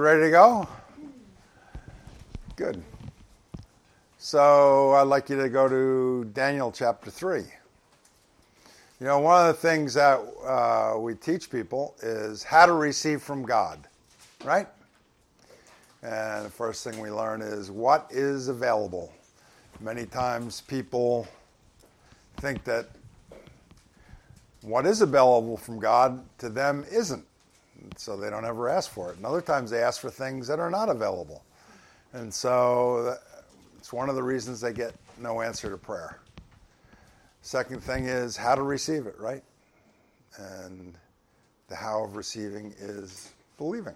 ready to go? Good. So I'd like you to go to Daniel chapter 3. You know, one of the things that we teach people is how to receive from God, right? And the first thing we learn is what is available. Many times people think that what is available from God to them isn't. So they don't ever ask for it. And other times they ask for things that are not available. And so it's one of the reasons they get no answer to prayer. Second thing is how to receive it, right? And the how of receiving is believing.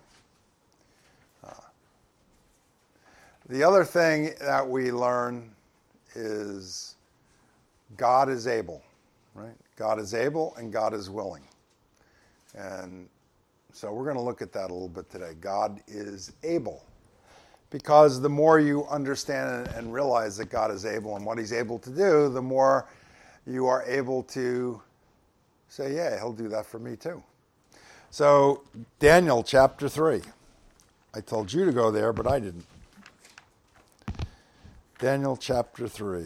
The other thing that we learn is God is able, right? God is able and God is willing. And so we're going to look at that a little bit today. God is able. Because the more you understand and realize that God is able and what he's able to do, the more you are able to say, yeah, he'll do that for me too. So Daniel chapter 3. I told you to go there, but I didn't. Daniel chapter 3.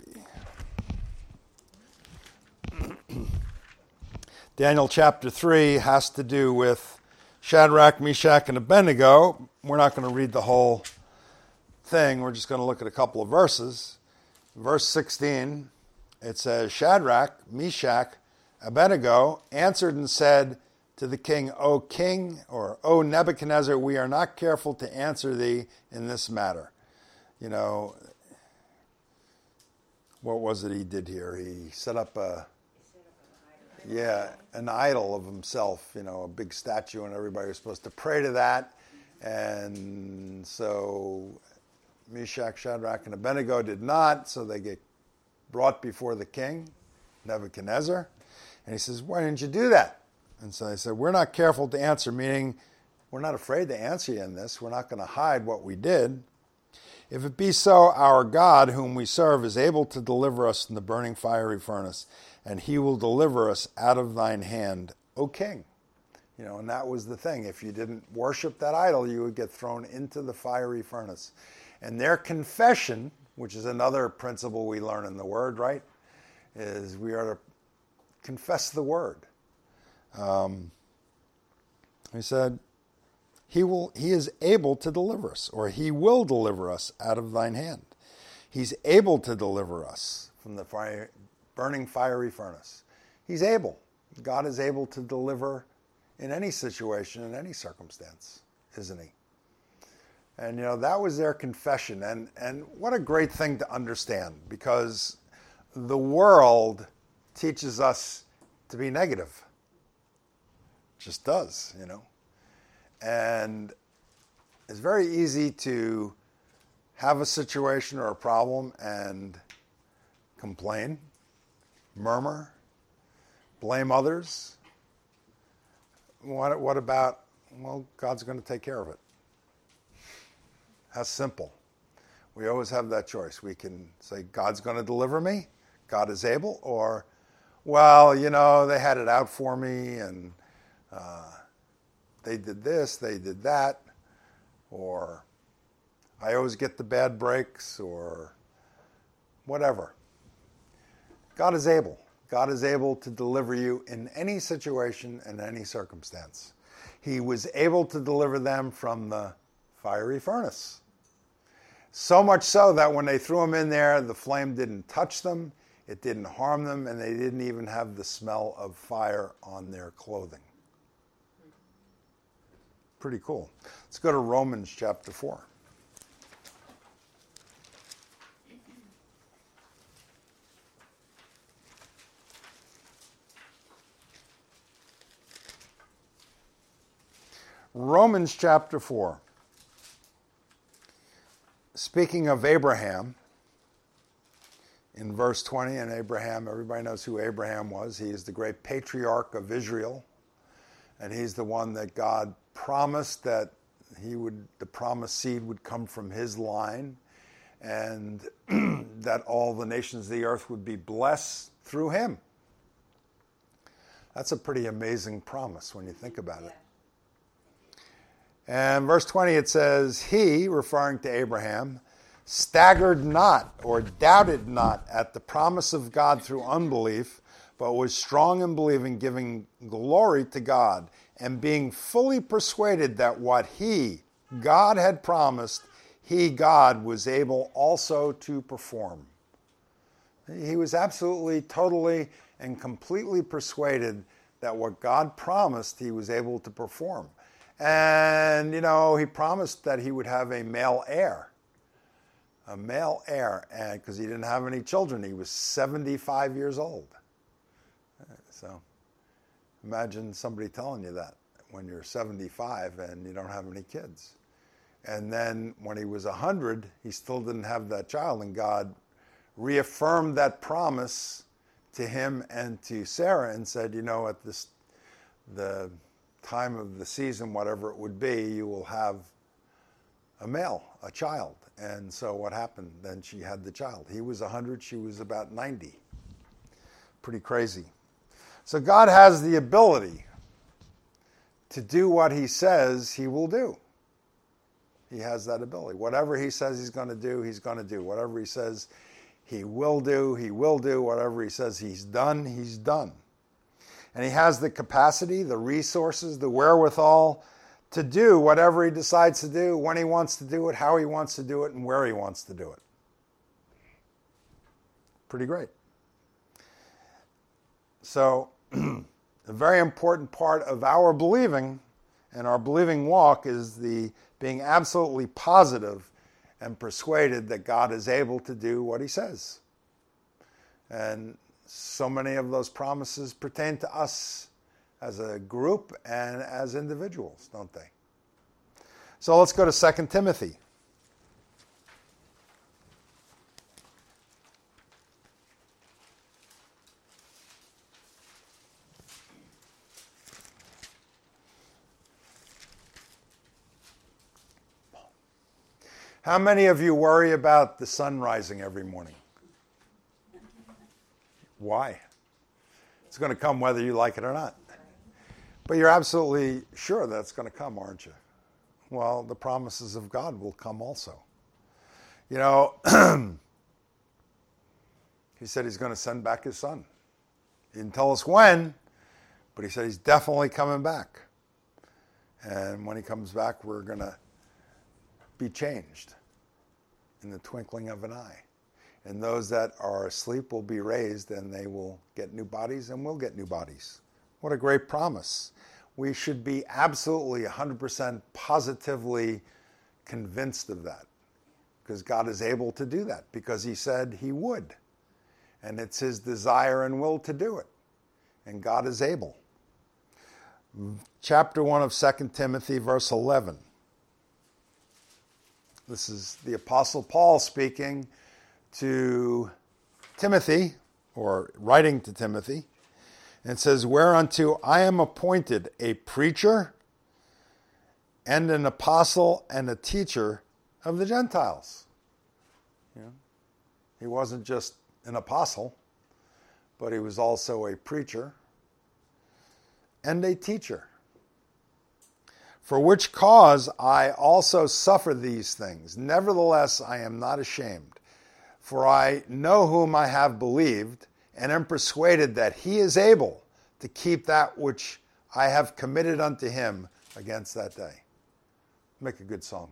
Daniel chapter 3 has to do with Shadrach, Meshach, and Abednego. We're not going to read the whole thing. We're just going to look at a couple of verses. Verse 16, it says, Shadrach, Meshach, Abednego answered and said to the king, O king, or O Nebuchadnezzar, we are not careful to answer thee in this matter. You know, what was it he did here? He set up an idol of himself, you know, a big statue, and everybody was supposed to pray to that. And so Meshach, Shadrach, and Abednego did not, so they get brought before the king, Nebuchadnezzar. And he says, why didn't you do that? And so they said, we're not careful to answer, meaning we're not afraid to answer you in this. We're not going to hide what we did. If it be so, our God, whom we serve, is able to deliver us from the burning fiery furnace, and he will deliver us out of thine hand, O king. You know, and that was the thing. If you didn't worship that idol, you would get thrown into the fiery furnace. And their confession, which is another principle we learn in the Word, right, is we are to confess the Word. He said, He is able to deliver us, or he will deliver us out of thine hand. He's able to deliver us from the burning fiery furnace. He's able. God is able to deliver in any situation, in any circumstance, isn't he? And, you know, that was their confession. And what a great thing to understand, because the world teaches us to be negative. It just does, you know. And it's very easy to have a situation or a problem and complain, murmur, blame others. What about, well, God's going to take care of it. That's simple. We always have that choice. We can say, God's going to deliver me, God is able, or, well, you know, they had it out for me, and they did this, they did that, or I always get the bad breaks, or whatever. God is able. God is able to deliver you in any situation and any circumstance. He was able to deliver them from the fiery furnace. So much so that when they threw them in there, the flame didn't touch them, it didn't harm them, and they didn't even have the smell of fire on their clothing. Pretty cool. Let's go to Romans chapter 4. Romans chapter 4. Speaking of Abraham, in verse 20, and Abraham, everybody knows who Abraham was. He is the great patriarch of Israel, and he's the one that God promised that the promised seed would come from his line, and that all the nations of the earth would be blessed through him. That's a pretty amazing promise when you think about it. And verse 20 it says, he, referring to Abraham, staggered not or doubted not at the promise of God through unbelief, but was strong in believing, giving glory to God, and being fully persuaded that what he, God, had promised, he, God, was able also to perform. He was absolutely, totally, and completely persuaded that what God promised, he was able to perform. And, he promised that he would have a male heir. And because he didn't have any children. He was 75 years old. So imagine somebody telling you that when you're 75 and you don't have any kids. And then when he was 100, he still didn't have that child, and God reaffirmed that promise to him and to Sarah and said, at the time of the season, whatever it would be, you will have a child. And so what happened? Then she had the child. He was 100, she was about 90. Pretty crazy. So God has the ability to do what he says he will do. He has that ability. Whatever he says he's going to do, he's going to do. Whatever he says he will do, he will do. Whatever he says he's done, he's done. And he has the capacity, the resources, the wherewithal to do whatever he decides to do, when he wants to do it, how he wants to do it, and where he wants to do it. Pretty great. So, a very important part of our believing and our believing walk is the being absolutely positive and persuaded that God is able to do what he says. And so many of those promises pertain to us as a group and as individuals, don't they? So let's go to 2 Timothy. How many of you worry about the sun rising every morning? Why? It's going to come whether you like it or not. But you're absolutely sure that's going to come, aren't you? Well, the promises of God will come also. He said he's going to send back his son. He didn't tell us when, but he said he's definitely coming back. And when he comes back, we're going to be changed in the twinkling of an eye. And those that are asleep will be raised, and they will get new bodies, and we'll get new bodies. What a great promise. We should be absolutely 100% positively convinced of that, because God is able to do that, because he said he would. And it's his desire and will to do it. And God is able. Chapter 1 of 2 Timothy, verse 11. This is the Apostle Paul speaking to Timothy, or writing to Timothy. And it says, whereunto I am appointed a preacher and an apostle and a teacher of the Gentiles. He wasn't just an apostle, but he was also a preacher and a teacher. For which cause I also suffer these things. Nevertheless, I am not ashamed. For I know whom I have believed, and am persuaded that he is able to keep that which I have committed unto him against that day. Make a good song.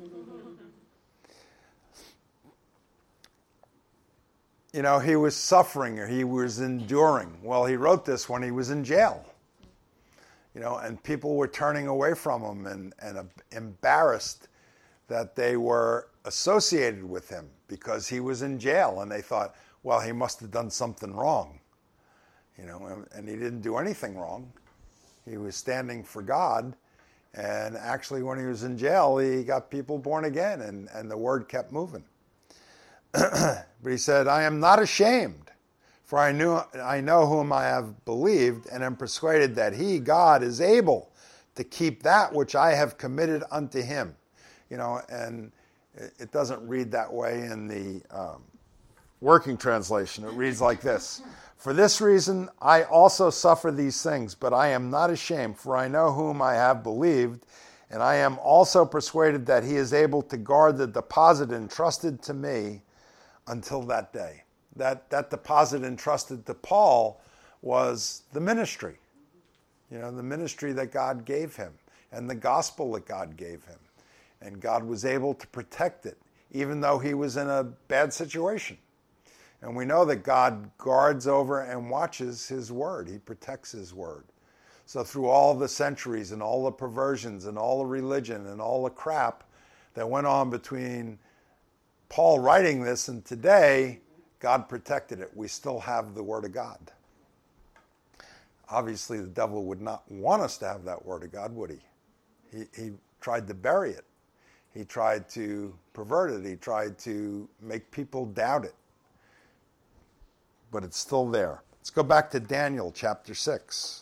He was suffering, or he was enduring. Well, he wrote this when he was in jail. And people were turning away from him and embarrassed that they were associated with him because he was in jail. And they thought, well, he must have done something wrong. And he didn't do anything wrong. He was standing for God. And actually, when he was in jail, he got people born again, and the word kept moving. But he said, I am not ashamed. For I know whom I have believed, and am persuaded that he, God, is able to keep that which I have committed unto him. And it doesn't read that way in the working translation. It reads like this. For this reason I also suffer these things, but I am not ashamed, for I know whom I have believed, And I am also persuaded that he is able to guard the deposit entrusted to me until that day. That deposit entrusted to Paul was the ministry. The ministry that God gave him and the gospel that God gave him. And God was able to protect it, even though he was in a bad situation. And we know that God guards over and watches his word. He protects his word. So through all the centuries and all the perversions and all the religion and all the crap that went on between Paul writing this and today, God protected it. We still have the word of God. Obviously, the devil would not want us to have that word of God, would he? He tried to bury it. He tried to pervert it. He tried to make people doubt it. But it's still there. Let's go back to Daniel chapter 6.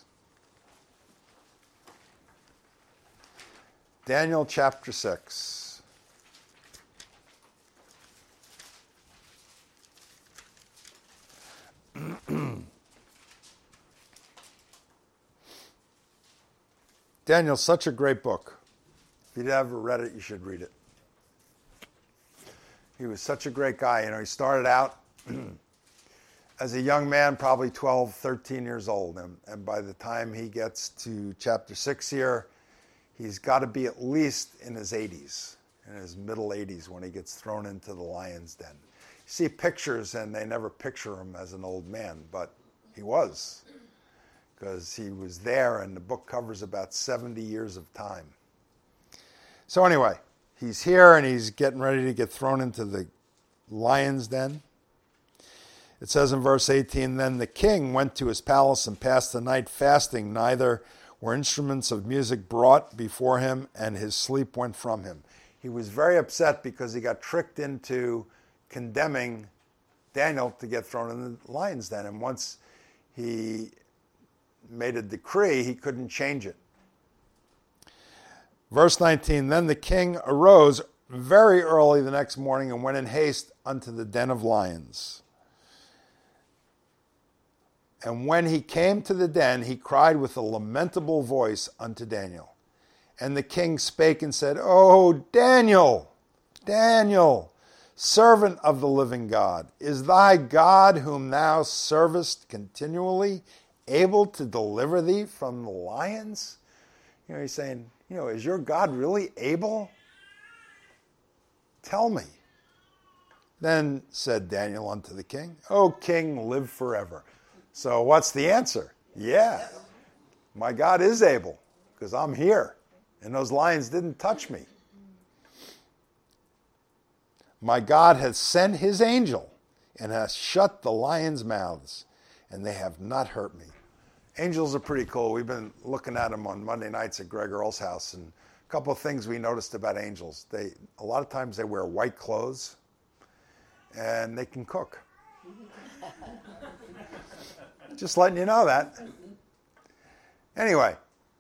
Daniel chapter 6. Daniel's such a great book. If you've ever read it, you should read it. He was such a great guy. He started out as a young man, probably 12, 13 years old. And by the time he gets to chapter 6 here, he's got to be at least in his 80s, in his middle 80s when he gets thrown into the lion's den. You see pictures and they never picture him as an old man, but he was, because he was there, and the book covers about 70 years of time. So anyway, he's here and he's getting ready to get thrown into the lion's den. It says in verse 18, "Then the king went to his palace and passed the night fasting. Neither were instruments of music brought before him, and his sleep went from him." He was very upset because he got tricked into condemning Daniel to get thrown in the lion's den. And once he made a decree, he couldn't change it. Verse 19, "Then the king arose very early the next morning and went in haste unto the den of lions. And when he came to the den, he cried with a lamentable voice unto Daniel. And the king spake and said, O Daniel, Daniel, servant of the living God, is thy God whom thou servest continually able to deliver thee from the lions? He's saying, is your God really able? Tell me. Then said Daniel unto the king, O king, live forever. So what's the answer? Yeah, my God is able, because I'm here, and those lions didn't touch me. My God has sent his angel and has shut the lions' mouths, and they have not hurt me. Angels are pretty cool. We've been looking at them on Monday nights at Greg Earl's house, and a couple of things we noticed about angels. A lot of times they wear white clothes, and they can cook. Just letting you know that. Anyway,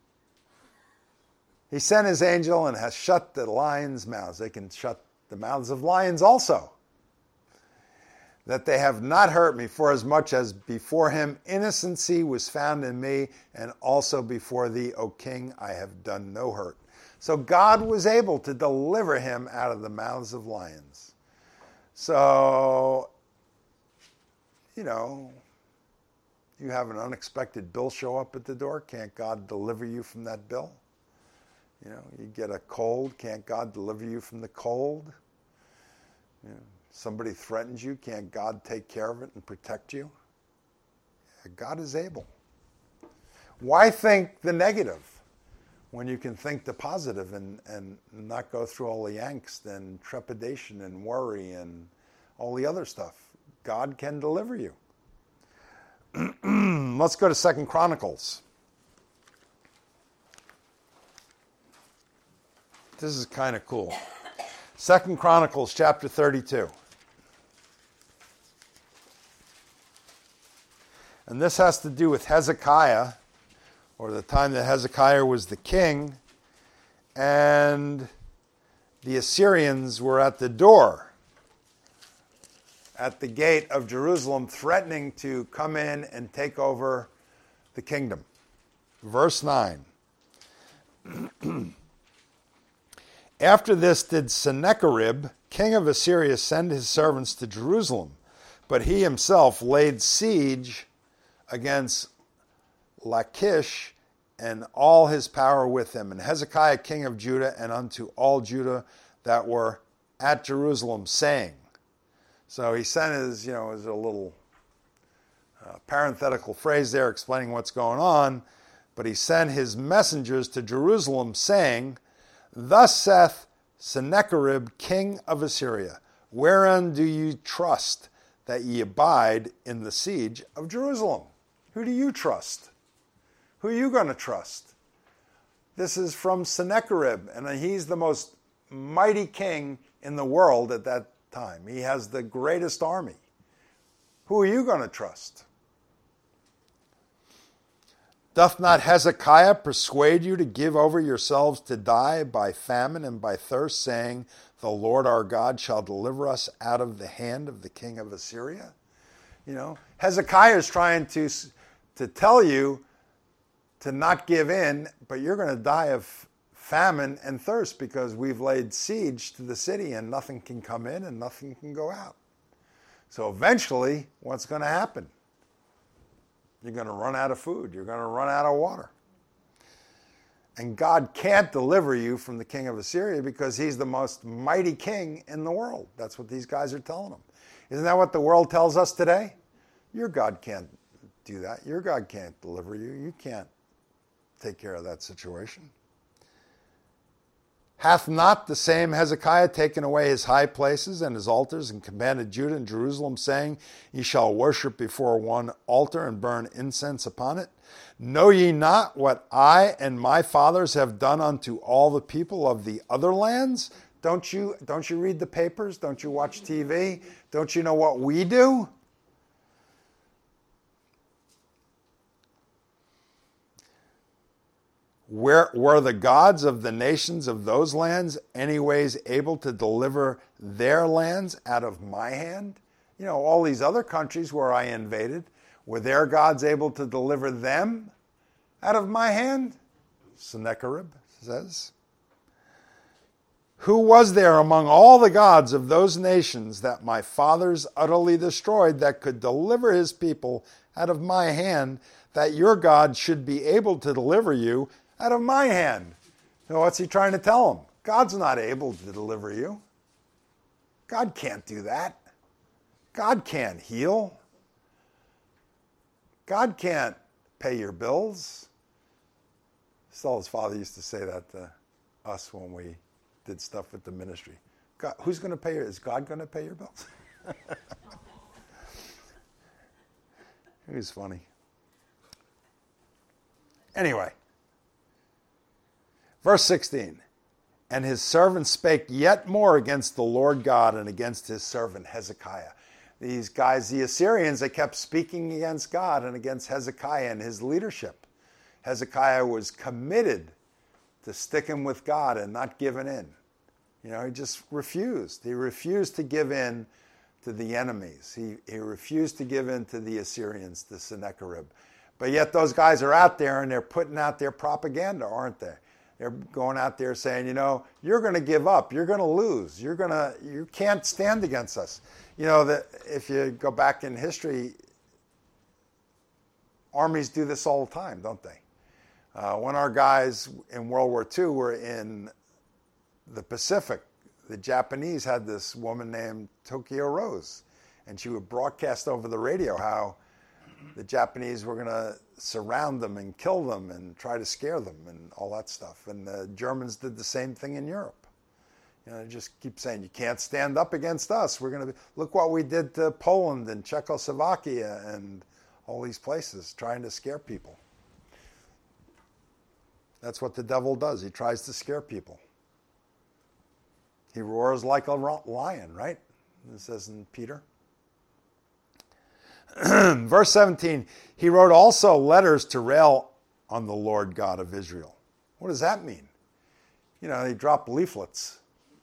he sent his angel and has shut the lions' mouths. They can shut the mouths of lions also. That they have not hurt me, for as much as before him innocency was found in me, and also before thee, O king, I have done no hurt. So God was able to deliver him out of the mouths of lions. So, you have an unexpected bill show up at the door. Can't God deliver you from that bill? You get a cold. Can't God deliver you from the cold? Somebody threatens you. Can't God take care of it and protect you? God is able. Why think the negative when you can think the positive and not go through all the angst and trepidation and worry and all the other stuff? God can deliver you. Let's go to 2 Chronicles. This is kind of cool. 2 Chronicles chapter 32. And this has to do with Hezekiah, or the time that Hezekiah was the king, and the Assyrians were at the door, at the gate of Jerusalem, threatening to come in and take over the kingdom. Verse 9. After this did Sennacherib, king of Assyria, send his servants to Jerusalem, but he himself laid siege against Lachish and all his power with him, and Hezekiah king of Judah, and unto all Judah that were at Jerusalem, saying. So he sent his, is a little parenthetical phrase there explaining what's going on, but he sent his messengers to Jerusalem, saying, Thus saith Sennacherib, king of Assyria, wherein do ye trust that ye abide in the siege of Jerusalem? Who do you trust? Who are you going to trust? This is from Sennacherib, and he's the most mighty king in the world at that time. He has the greatest army. Who are you going to trust? Doth not Hezekiah persuade you to give over yourselves to die by famine and by thirst, saying, The Lord our God shall deliver us out of the hand of the king of Assyria? Hezekiah is trying to tell you to not give in, but you're going to die of famine and thirst because we've laid siege to the city and nothing can come in and nothing can go out. So eventually, what's going to happen? You're going to run out of food. You're going to run out of water. And God can't deliver you from the king of Assyria because he's the most mighty king in the world. That's what these guys are telling him. Isn't that what the world tells us today? Your God can't do that. Your God can't deliver you. You can't take care of that situation. Hath not the same Hezekiah taken away his high places and his altars, and commanded Judah and Jerusalem, saying, Ye shall worship before one altar and burn incense upon it? Know ye not what I and my fathers have done unto all the people of the other lands? Don't you read the papers? Don't you watch TV? Don't you know what we do? Were the gods of the nations of those lands anyways able to deliver their lands out of my hand? All these other countries where I invaded, were their gods able to deliver them out of my hand? Sennacherib says. Who was there among all the gods of those nations that my fathers utterly destroyed that could deliver his people out of my hand, that your God should be able to deliver you out of my hand? So what's he trying to tell them? God's not able to deliver you. God can't do that. God can't heal. God can't pay your bills. Still, his father used to say that to us when we did stuff with the ministry. God, who's going to pay is God going to pay your bills? It was funny. Anyway. Verse 16, and his servant spake yet more against the Lord God and against his servant Hezekiah. These guys, the Assyrians, they kept speaking against God and against Hezekiah and his leadership. Hezekiah was committed to sticking with God and not giving in. He just refused. He refused to give in to the enemies. He refused to give in to the Assyrians, to Sennacherib. But yet those guys are out there and they're putting out their propaganda, aren't they? They're going out there saying, you're going to give up. You're going to lose. You can't stand against us. That if you go back in history, armies do this all the time, don't they? When our guys in World War II were in the Pacific, the Japanese had this woman named Tokyo Rose, and she would broadcast over the radio how the Japanese were going to surround them and kill them and try to scare them and all that stuff. And the Germans did the same thing in Europe. They just keep saying, you can't stand up against us. We're going to look what we did to Poland and Czechoslovakia and all these places, trying to scare people. That's what the devil does. He tries to scare people. He roars like a lion, right? It says in Peter. Verse 17, he wrote also letters to rail on the Lord God of Israel. What does that mean? They dropped leaflets.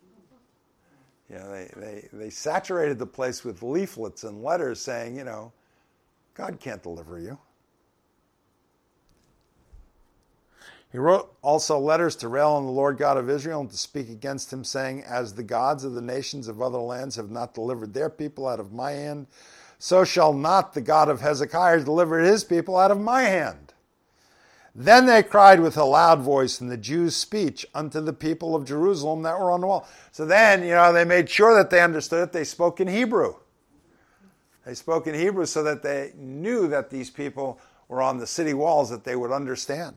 They saturated the place with leaflets and letters saying, God can't deliver you. He wrote also letters to rail on the Lord God of Israel and to speak against him, saying, as the gods of the nations of other lands have not delivered their people out of my hand, so shall not the God of Hezekiah deliver his people out of my hand. Then they cried with a loud voice in the Jews' speech unto the people of Jerusalem that were on the wall. So then, they made sure that they understood it. They spoke in Hebrew. They spoke in Hebrew so that they knew that these people were on the city walls, that they would understand.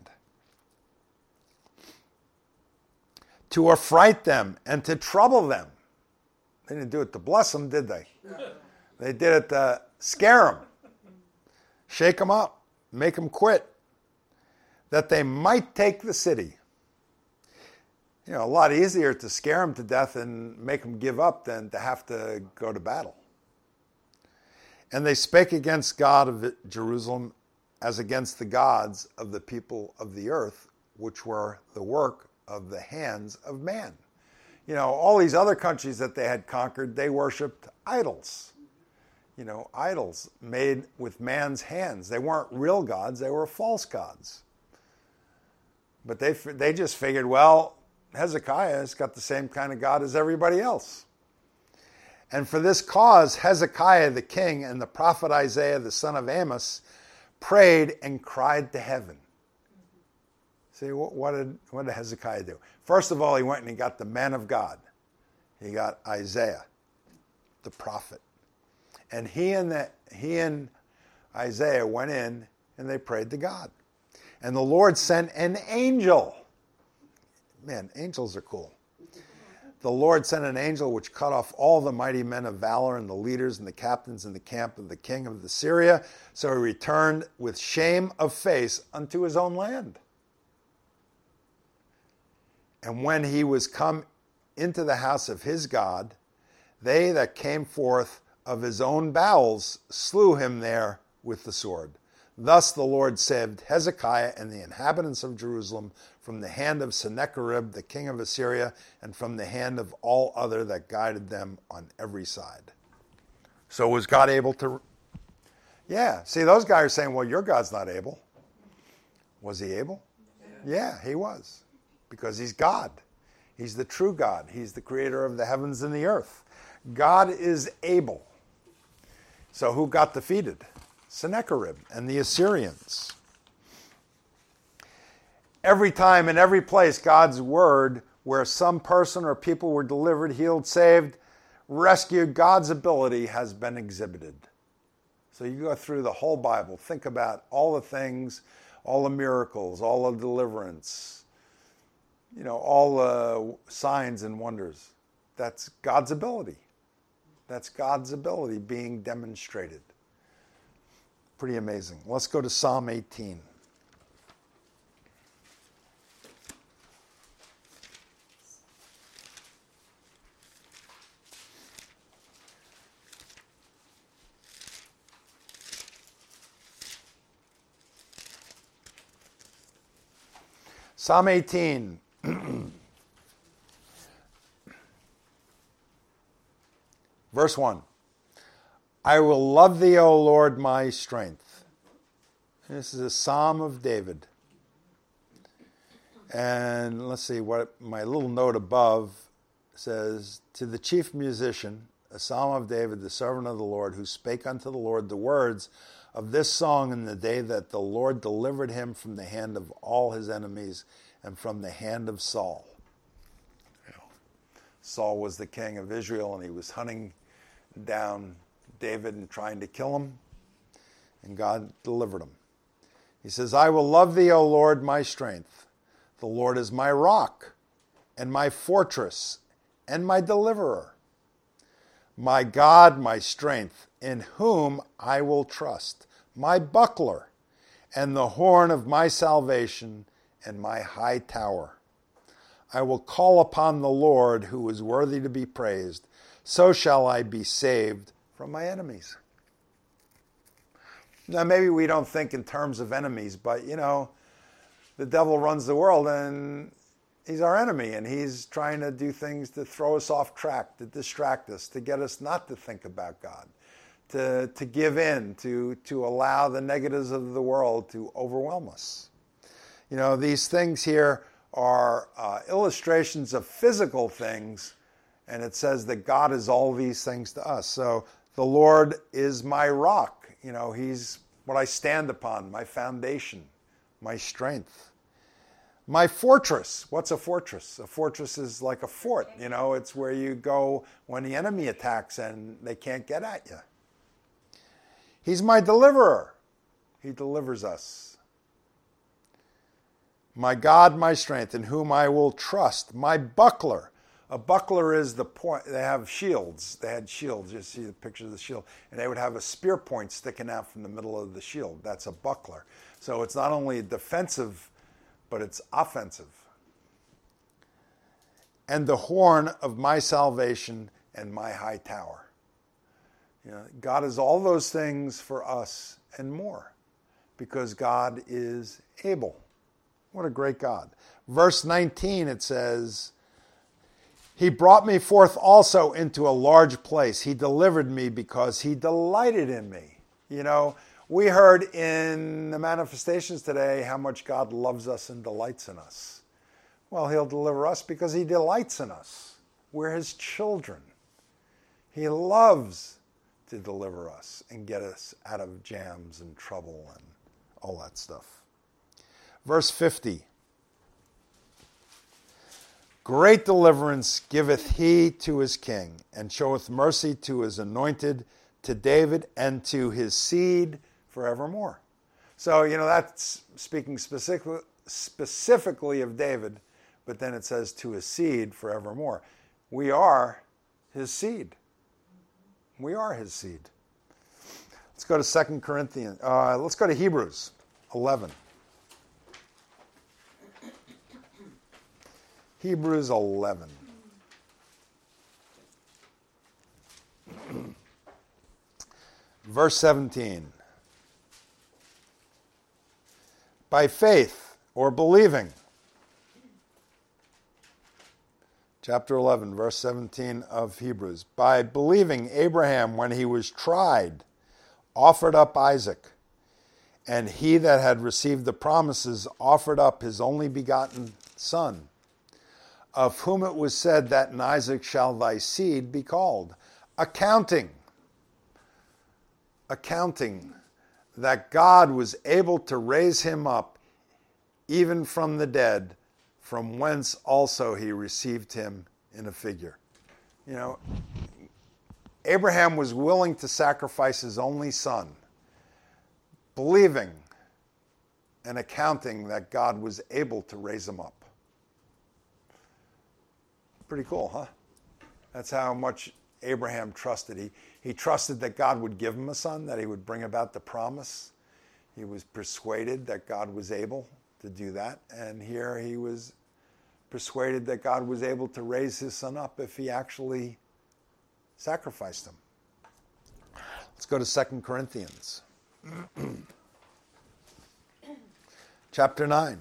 To affright them and to trouble them. They didn't do it to bless them, did they? They did it to scare them, shake them up, make them quit, that they might take the city. A lot easier to scare them to death and make them give up than to have to go to battle. And they spake against God of Jerusalem as against the gods of the people of the earth, which were the work of the hands of man. All these other countries that they had conquered, they worshipped idols. Idols made with man's hands. They weren't real gods, they were false gods. But they just figured, well, Hezekiah has got the same kind of God as everybody else. And for this cause, Hezekiah the king and the prophet Isaiah the son of Amos prayed and cried to heaven. See, what did Hezekiah do? First of all, he went and he got the man of God. He got Isaiah, the prophet. And he and Isaiah went in and they prayed to God. And the Lord sent an angel. Man, angels are cool. The Lord sent an angel which cut off all the mighty men of valor and the leaders and the captains in the camp of the king of Assyria. So he returned with shame of face unto his own land. And when he was come into the house of his God, they that came forth of his own bowels slew him there with the sword. Thus the Lord saved Hezekiah and the inhabitants of Jerusalem from the hand of Sennacherib, the king of Assyria, and from the hand of all other that guided them on every side. So was God able to? Yeah. See, those guys are saying, well, your God's not able. Was he able? Yeah, he was. Because he's God. He's the true God. He's the creator of the heavens and the earth. God is able. So who got defeated? Sennacherib and the Assyrians. Every time in every place, God's word, where some person or people were delivered, healed, saved, rescued, God's ability has been exhibited. So you go through the whole Bible, think about all the things, all the miracles, all the deliverance, all the signs and wonders. That's God's ability. That's God's ability being demonstrated. Pretty amazing. Let's go to Psalm 18. Psalm 18. Verse 1. I will love thee, O Lord, my strength. This is a Psalm of David. And let's see what my little note above says. To the chief musician, a Psalm of David, the servant of the Lord, who spake unto the Lord the words of this song in the day that the Lord delivered him from the hand of all his enemies and from the hand of Saul. Saul was the king of Israel, and he was hunting down David and trying to kill him, and God delivered him. He says, I will love thee, O Lord, my strength. The Lord is my rock and my fortress and my deliverer. My God, my strength, in whom I will trust, my buckler and the horn of my salvation and my high tower. I will call upon the Lord, who is worthy to be praised. So shall I be saved from my enemies. Now, maybe we don't think in terms of enemies, but, the devil runs the world and he's our enemy, and he's trying to do things to throw us off track, to distract us, to get us not to think about God, to give in, to allow the negatives of the world to overwhelm us. These things here are illustrations of physical things, and it says that God is all these things to us. So the Lord is my rock. He's what I stand upon, my foundation, my strength. My fortress. What's a fortress? A fortress is like a fort. It's where you go when the enemy attacks and they can't get at you. He's my deliverer. He delivers us. My God, my strength, in whom I will trust. My buckler. A buckler is the point. They have shields. They had shields. You see the picture of the shield. And they would have a spear point sticking out from the middle of the shield. That's a buckler. So it's not only defensive, but it's offensive. And the horn of my salvation and my high tower. God is all those things for us and more, because God is able. What a great God. Verse 19, it says, He brought me forth also into a large place. He delivered me because He delighted in me. We heard in the manifestations today how much God loves us and delights in us. Well, He'll deliver us because He delights in us. We're His children. He loves to deliver us and get us out of jams and trouble and all that stuff. Verse 50. Great deliverance giveth He to His king, and showeth mercy to His anointed, to David, and to his seed forevermore. So, that's speaking specifically of David, but then it says to his seed forevermore. We are His seed. We are His seed. Let's go to 2 Corinthians. Let's go to Hebrews 11. Hebrews 11. Verse 17. By faith or believing. Chapter 11, verse 17 of Hebrews. By believing, Abraham, when he was tried, offered up Isaac. And he that had received the promises offered up his only begotten son, of whom it was said that in Isaac shall thy seed be called. Accounting that God was able to raise him up even from the dead, from whence also He received him in a figure. Abraham was willing to sacrifice his only son, believing and accounting that God was able to raise him up. Pretty cool, huh? That's how much Abraham trusted. He trusted that God would give him a son, that He would bring about the promise. He was persuaded that God was able to do that. And here he was persuaded that God was able to raise his son up if he actually sacrificed him. Let's go to 2 Corinthians. Chapter 9.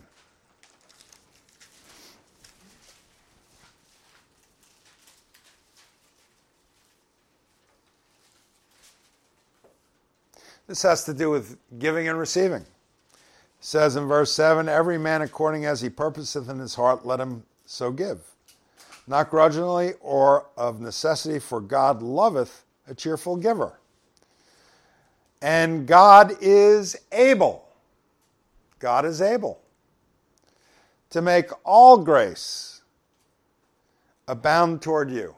This has to do with giving and receiving. It says in verse 7, every man according as he purposeth in his heart, let him so give. Not grudgingly or of necessity, for God loveth a cheerful giver. And God is able to make all grace abound toward you,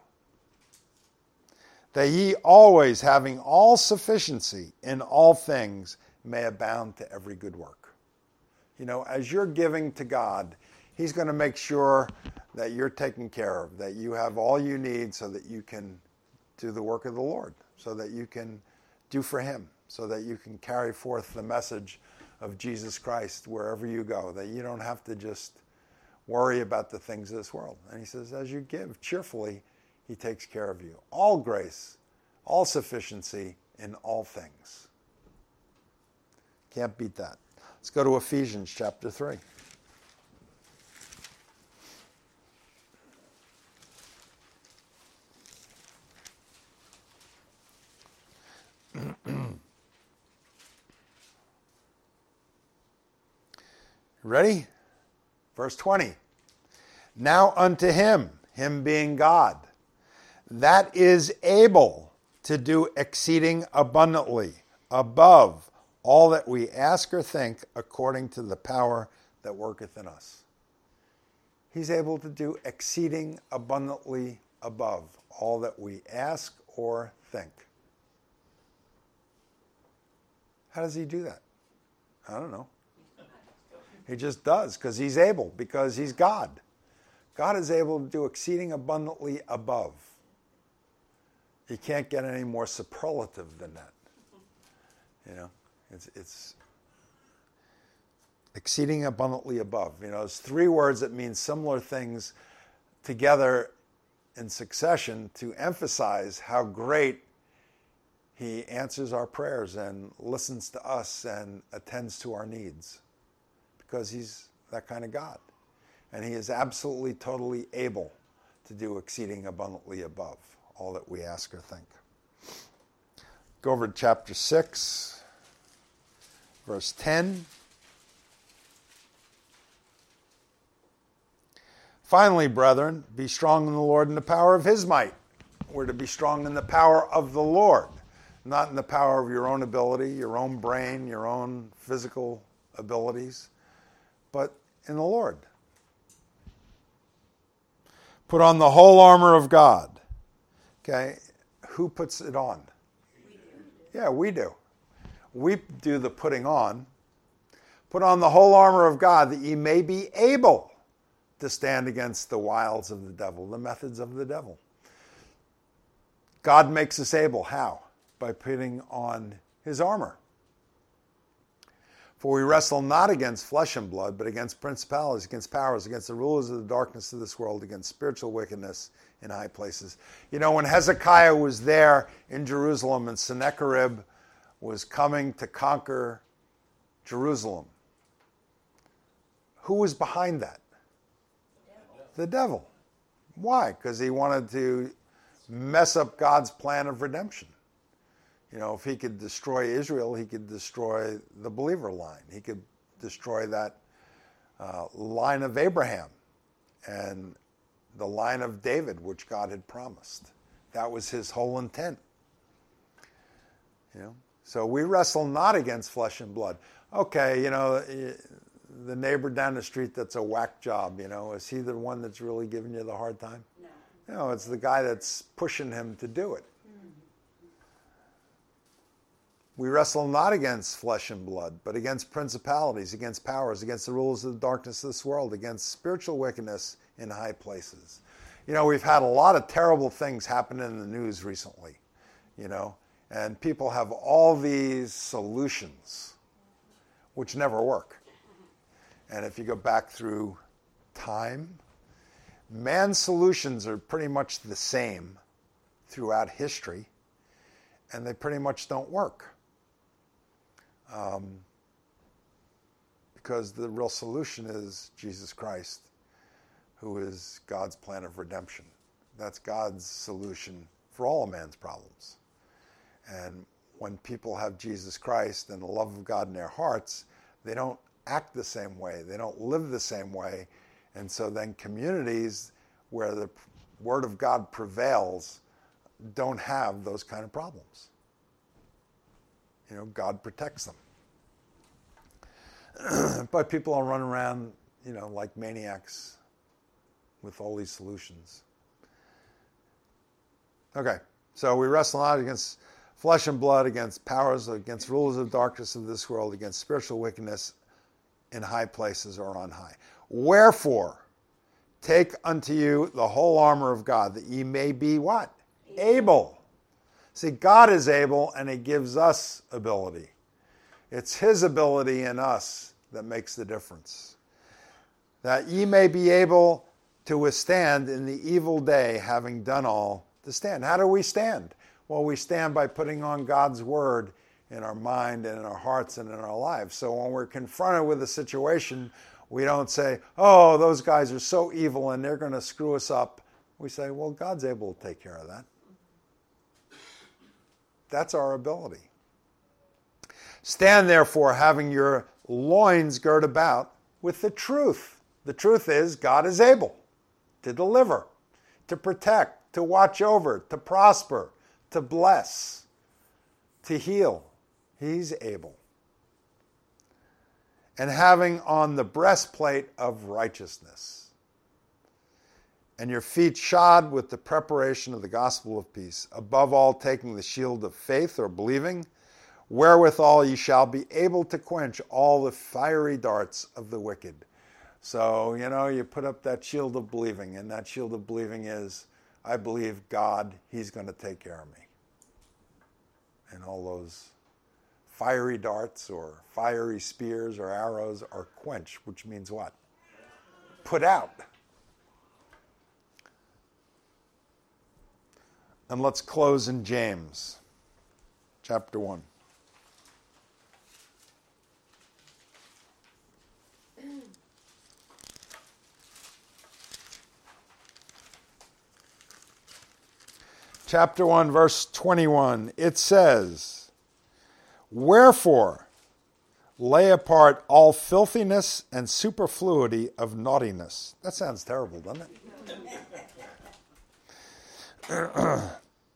that ye always, having all sufficiency in all things, may abound to every good work. As you're giving to God, He's going to make sure that you're taken care of, that you have all you need so that you can do the work of the Lord, so that you can do for Him, so that you can carry forth the message of Jesus Christ wherever you go, that you don't have to just worry about the things of this world. And He says, as you give cheerfully, He takes care of you. All grace, all sufficiency in all things. Can't beat that. Let's go to Ephesians chapter 3. Ready? Verse 20. Now unto him being God, that is able to do exceeding abundantly, above all that we ask or think, according to the power that worketh in us. He's able to do exceeding abundantly above all that we ask or think. How does he do that? I don't know. He just does, because he's able, because he's God. God is able to do exceeding abundantly above. You can't get any more superlative than that. You know, it's exceeding abundantly above. You know, it's three words that mean similar things together in succession to emphasize how great he answers our prayers and listens to us and attends to our needs, because he's that kind of God. And he is absolutely, totally able to do exceeding abundantly above all that we ask or think. Go over to chapter 6, verse 10. Finally, brethren, be strong in the Lord and the power of his might. We're to be strong in the power of the Lord, not in the power of your own ability, your own brain, your own physical abilities, but in the Lord. Put on the whole armor of God. Okay, who puts it on? We do. Yeah, we do. We do the putting on. Put on the whole armor of God, that ye may be able to stand against the wiles of the devil, the methods of the devil. God makes us able. How? By putting on his armor. For we wrestle not against flesh and blood, but against principalities, against powers, against the rulers of the darkness of this world, against spiritual wickedness in high places. You know, when Hezekiah was there in Jerusalem and Sennacherib was coming to conquer Jerusalem, who was behind that? The devil. Why? Because he wanted to mess up God's plan of redemption. You know, if he could destroy Israel, he could destroy the believer line. He could destroy that line of Abraham and the line of David, which God had promised. That was his whole intent. You know, so we wrestle not against flesh and blood. Okay, you know, the neighbor down the street that's a whack job, you know, is he the one that's really giving you the hard time? No. No, it's the guy that's pushing him to do it. We wrestle not against flesh and blood, but against principalities, against powers, against the rulers of the darkness of this world, against spiritual wickedness in high places. You know, we've had a lot of terrible things happen in the news recently, you know, and people have all these solutions which never work. And if you go back through time, man's solutions are pretty much the same throughout history, and they pretty much don't work. Because the real solution is Jesus Christ, who is God's plan of redemption. That's God's solution for all of man's problems. And when people have Jesus Christ and the love of God in their hearts, they don't act the same way. They don't live the same way. And so then communities where the Word of God prevails don't have those kind of problems. You know, God protects them. But people are running around, you know, like maniacs with all these solutions. Okay, so we wrestle not against flesh and blood, against powers, against rulers of darkness of this world, against spiritual wickedness in high places or on high. Wherefore, take unto you the whole armor of God, that ye may be what? Able. See, God is able, and he gives us ability. It's his ability in us that makes the difference. That ye may be able to withstand in the evil day, having done all to stand. How do we stand? Well, we stand by putting on God's word in our mind and in our hearts and in our lives. So when we're confronted with a situation, we don't say, oh, those guys are so evil and they're going to screw us up. We say, well, God's able to take care of that. That's our ability. Stand therefore, having your loins girt about with the truth, The truth is, God is able to deliver, to protect, to watch over, to prosper, to bless, to heal. He's able. And having on the breastplate of righteousness, and your feet shod with the preparation of the gospel of peace, above all taking the shield of faith or believing, wherewithal ye shall be able to quench all the fiery darts of the wicked. So, you put up that shield of believing, and that shield of believing is, I believe God, He's going to take care of me. And all those fiery darts or fiery spears or arrows are quenched, which means what? Put out. And let's close in James, chapter 1. Chapter 1, verse 21, it says, wherefore, lay apart all filthiness and superfluity of naughtiness. That sounds terrible, doesn't it?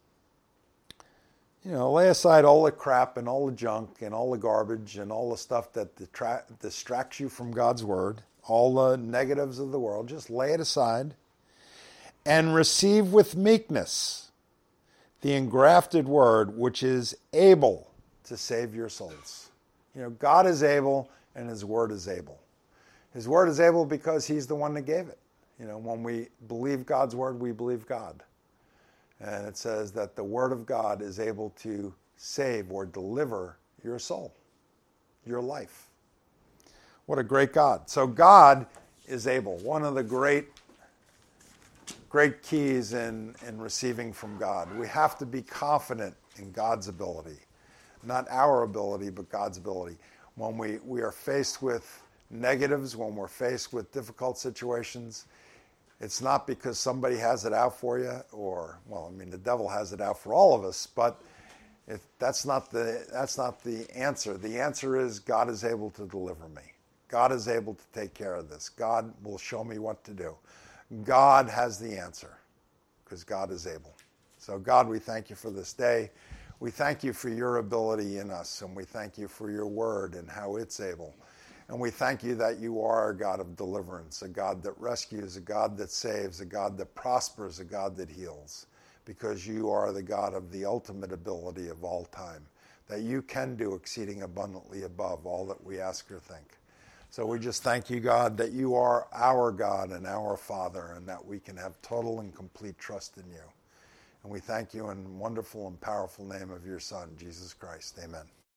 Lay aside all the crap and all the junk and all the garbage and all the stuff that distracts you from God's word, all the negatives of the world. Just lay it aside and receive with meekness the engrafted word, which is able to save your souls. God is able, and His word is able. His word is able because He's the one that gave it. When we believe God's word, we believe God. And it says that the word of God is able to save or deliver your soul, your life. What a great God. So God is able. One of the great keys in receiving from God. We have to be confident in God's ability. Not our ability, but God's ability. When we are faced with negatives, when we're faced with difficult situations, it's not because somebody has it out for you, the devil has it out for all of us, but that's not the answer. The answer is God is able to deliver me. God is able to take care of this. God will show me what to do. God has the answer because God is able. So God, we thank you for this day. We thank you for your ability in us, and we thank you for your word and how it's able. And we thank you that you are a God of deliverance, a God that rescues, a God that saves, a God that prospers, a God that heals, because you are the God of the ultimate ability of all time, that you can do exceeding abundantly above all that we ask or think. So we just thank you, God, that you are our God and our Father, and that we can have total and complete trust in you. And we thank you in the wonderful and powerful name of your Son, Jesus Christ. Amen.